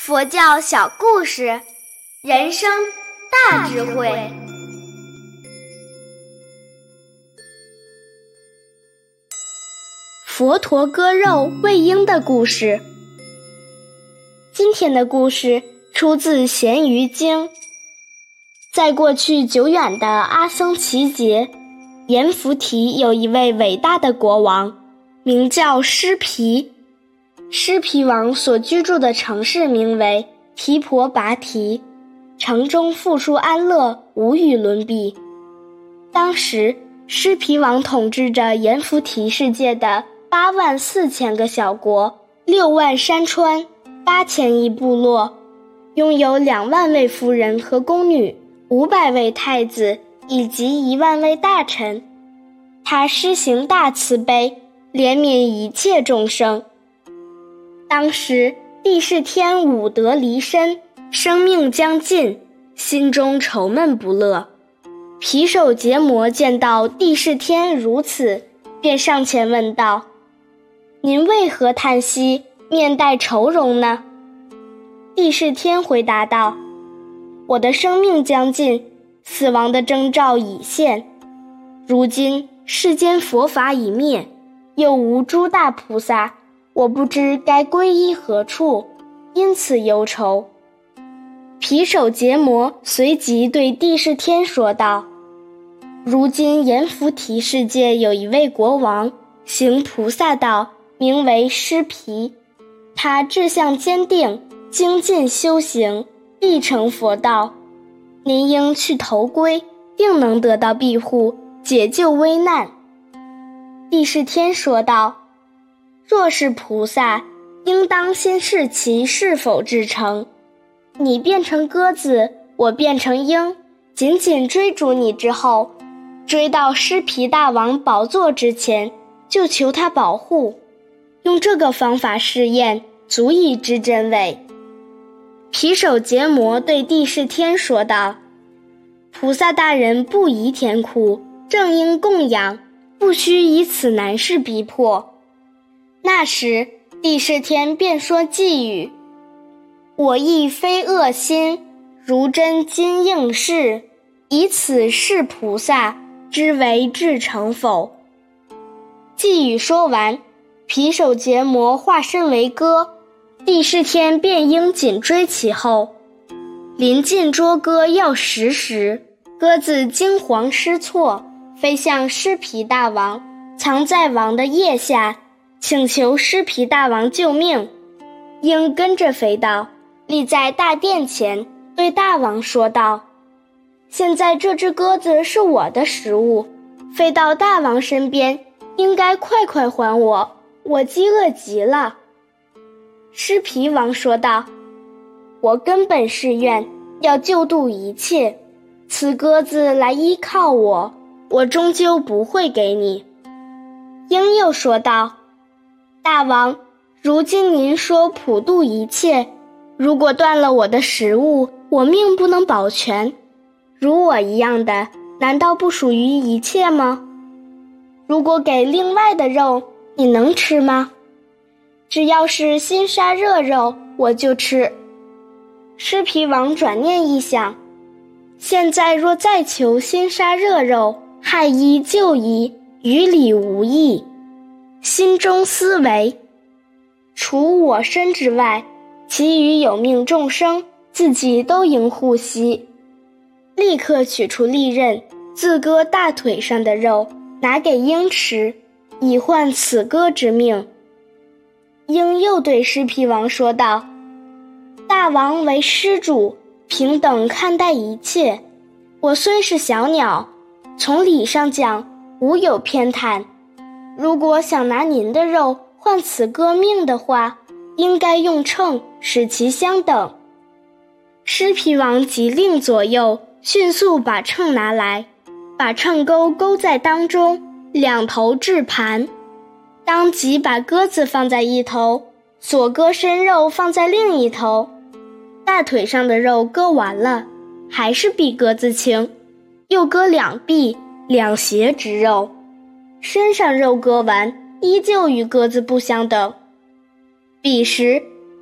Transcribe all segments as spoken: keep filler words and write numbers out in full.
佛教小故事，人生大智慧。佛陀割肉喂鹰的故事。今天的故事出自《咸鱼经》。在过去久远的阿僧祇劫，阎浮提有一位伟大的国王，名叫尸毗。尸毗王所居住的城市名为提婆拔提，城中富庶安乐，无与伦比。当时尸毗王统治着阎浮提世界的八万四千个小国，六万山川，八千亿部落，拥有两万位夫人和宫女，五百位太子以及一万位大臣。他施行大慈悲，怜悯一切众生。当时帝释天五得离身，生命将尽，心中愁闷不乐。毗首结摩见到帝释天如此，便上前问道：您为何叹息，面带愁容呢？帝释天回答道：我的生命将尽，死亡的征兆已现。如今世间佛法已灭，又无诸大菩萨，我不知该皈依何处，因此忧愁。毗首结摩随即对帝释天说道：如今阎浮提世界有一位国王，行菩萨道，名为尸毗。他志向坚定，精进修行，必成佛道。您应去投归，定能得到庇护，解救危难。帝释天说道：若是菩萨，应当先试其是否至诚。你变成鸽子，我变成鹰，紧紧追逐你之后，追到尸毗大王宝座之前，就求他保护。用这个方法试验，足以知真伪。毗首结摩对帝释天说道：菩萨大人不宜甜苦，正应供养，不须以此难事逼迫。那时帝释天便说偈语：我亦非恶心，如真今应是，以此示菩萨，知为至诚否。偈语说完，毗首结摩化身为鸽，帝释天便应紧追其后。临近捉鸽要食时，鸽子惊惶失措，飞向尸毗大王，藏在王的腋下，请求尸毗大王救命。鹰跟着飞到，立在大殿前，对大王说道：现在这只鸽子是我的食物，飞到大王身边，应该快快还我，我饥饿极了。尸毗王说道：我根本是愿要救度一切，此鸽子来依靠我，我终究不会给你。鹰又说道：大王，如今您说普度一切，如果断了我的食物，我命不能保全。如我一样的，难道不属于一切吗？如果给另外的肉，你能吃吗？只要是新杀热肉，我就吃。尸毗王转念一想，现在若再求新杀热肉，害医救医，于理无益。心中思维，除我身之外，其余有命众生，自己都应护惜。立刻取出利刃，自割大腿上的肉，拿给鹰吃，以换此鸽之命。鹰又对尸毗王说道：大王为施主，平等看待一切，我虽是小鸟，从理上讲无有偏袒。如果想拿您的肉换此鸽命的话，应该用秤使其相等。尸毗王即令左右迅速把秤拿来，把秤钩勾在当中，两头置盘，当即把鸽子放在一头，所割身肉放在另一头。大腿上的肉割完了，还是比鸽子轻，又割两臂两胁之肉，身上肉割完，依旧与鸽子不相等。彼时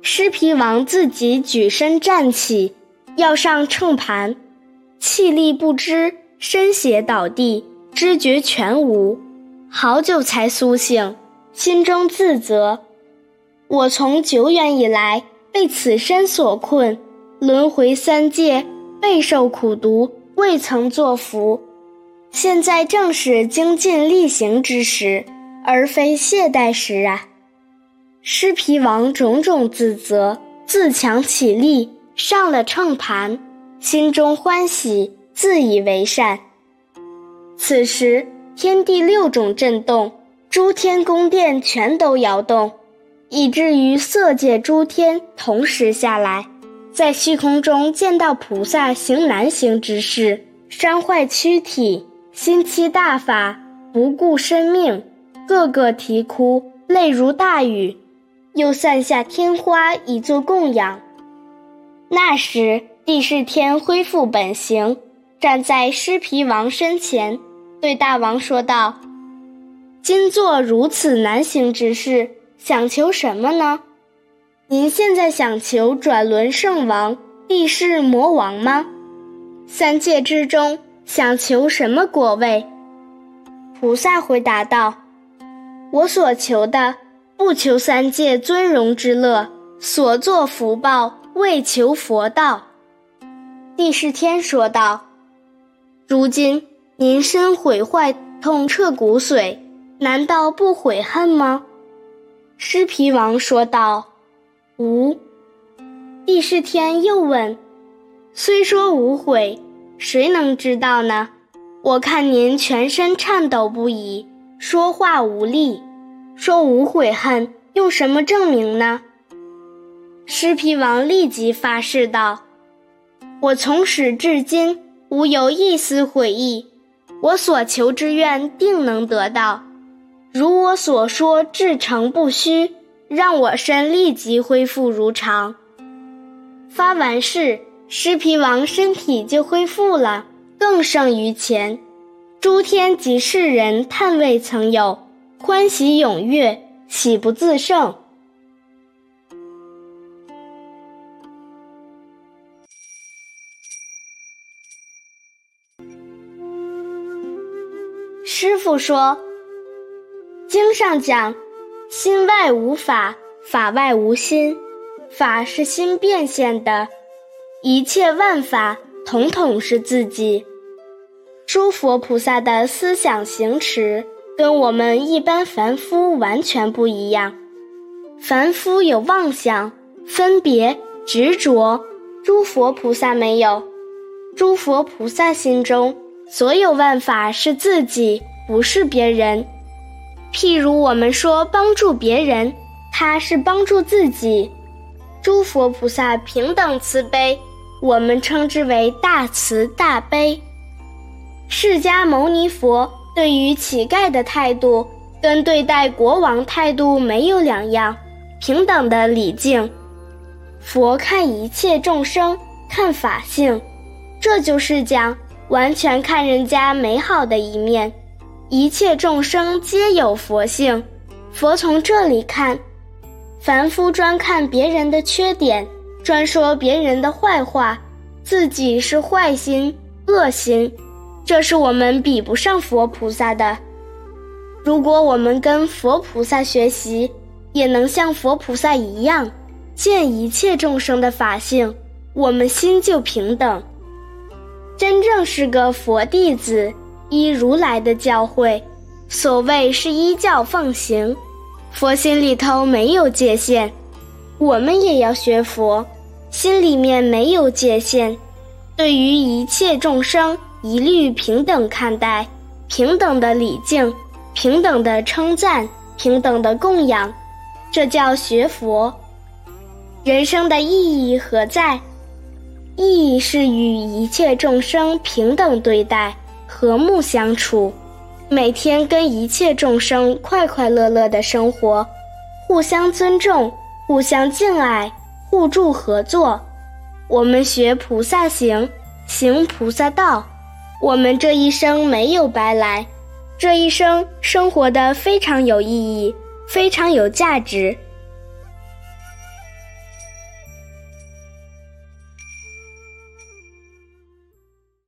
狮皮王自己举身站起，要上秤盘，气力不支，身血倒地，知觉全无，好久才苏醒，心中自责：我从久远以来被此身所困，轮回三界，备受苦毒，未曾作福。现在正是精进力行之时，而非懈怠时啊！狮皮王种种自责，自强起立，上了秤盘，心中欢喜，自以为善。此时天地六种震动，诸天宫殿全都摇动，以至于色界诸天同时下来，在虚空中见到菩萨行难行之事，伤坏躯体，心欺大法，不顾生命，个个啼哭，泪如大雨，又散下天花以作供养。那时帝释天恢复本形，站在狮皮王身前，对大王说道：今做如此难行之事，想求什么呢？您现在想求转轮圣王，帝释魔王吗？三界之中想求什么果位？菩萨回答道：我所求的不求三界尊荣之乐，所作福报为求佛道。帝释天说道：如今您身毁坏痛彻骨髓，难道不悔恨吗？狮皮王说道：无。帝释天又问：虽说无悔，谁能知道呢？我看您全身颤抖不已，说话无力，说无悔恨，用什么证明呢？狮皮王立即发誓道：我从始至今无有一丝悔意，我所求之愿定能得到，如我所说，至诚不虚，让我身立即恢复如常。发完誓，狮皮王身体就恢复了，更胜于前。诸天及世人叹未曾有，欢喜踊跃，喜不自胜。师父说，经上讲，心外无法，法外无心，法是心变现的，一切万法统统是自己。诸佛菩萨的思想行持跟我们一般凡夫完全不一样。凡夫有妄想、分别、执着，诸佛菩萨没有。诸佛菩萨心中所有万法是自己，不是别人。譬如我们说帮助别人，他是帮助自己。诸佛菩萨平等慈悲，我们称之为大慈大悲。释迦牟尼佛对于乞丐的态度跟对待国王态度没有两样，平等的礼敬。佛看一切众生，看法性，这就是讲完全看人家美好的一面。一切众生皆有佛性，佛从这里看。凡夫专看别人的缺点，专说别人的坏话，自己是坏心、恶心，这是我们比不上佛菩萨的。如果我们跟佛菩萨学习，也能像佛菩萨一样，见一切众生的法性，我们心就平等。真正是个佛弟子，依如来的教诲，所谓是依教奉行，佛心里头没有界限。我们也要学佛，心里面没有界限，对于一切众生一律平等看待，平等的礼敬，平等的称赞，平等的供养，这叫学佛。人生的意义何在？意义是与一切众生平等对待，和睦相处，每天跟一切众生快快乐乐的生活，互相尊重，互相敬爱，互助合作。我们学菩萨行，行菩萨道，我们这一生没有白来，这一生生活得非常有意义，非常有价值。